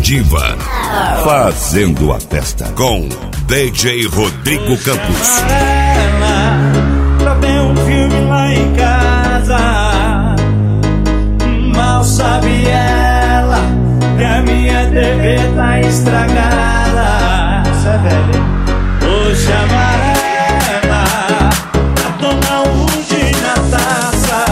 Diva, fazendo a festa com DJ Rodrigo Campos. Pra ver um filme lá em casa, mal sabe ela que a minha TV tá estragada. Isso é velho. Vou chamar ela pra tomar um gin na taça,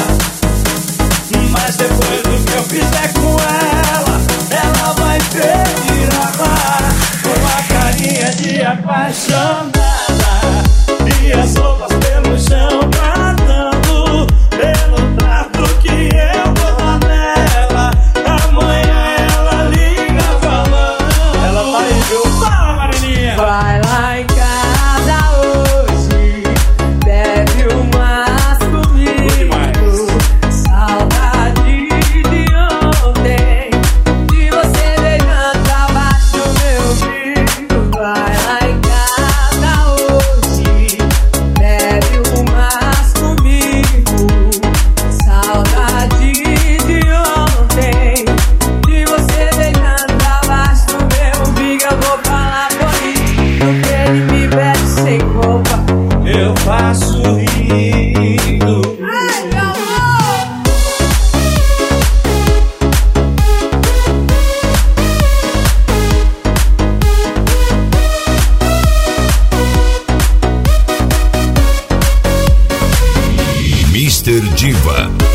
mas depois do que eu fizer com ela, ela vai pedir água com a carinha de apaixonada e as roupas pelo chão, catando pelo trato que eu vou dar nela. Amanhã ela liga falando, ela vai ver. Fala, Marininha! Vai lá em casa hoje, bebe umas comigo. Saudade de ontem, de você beijando abaixo do meu umbigo. Vai lá em casa hoje, bebe umas comigo. Saudade de ontem, de você beijando abaixo do meu umbigo. Eu vou falar porque ele me bebe sem roupa. Eu faço rindo. Ai, meu amor! Mr. Diva.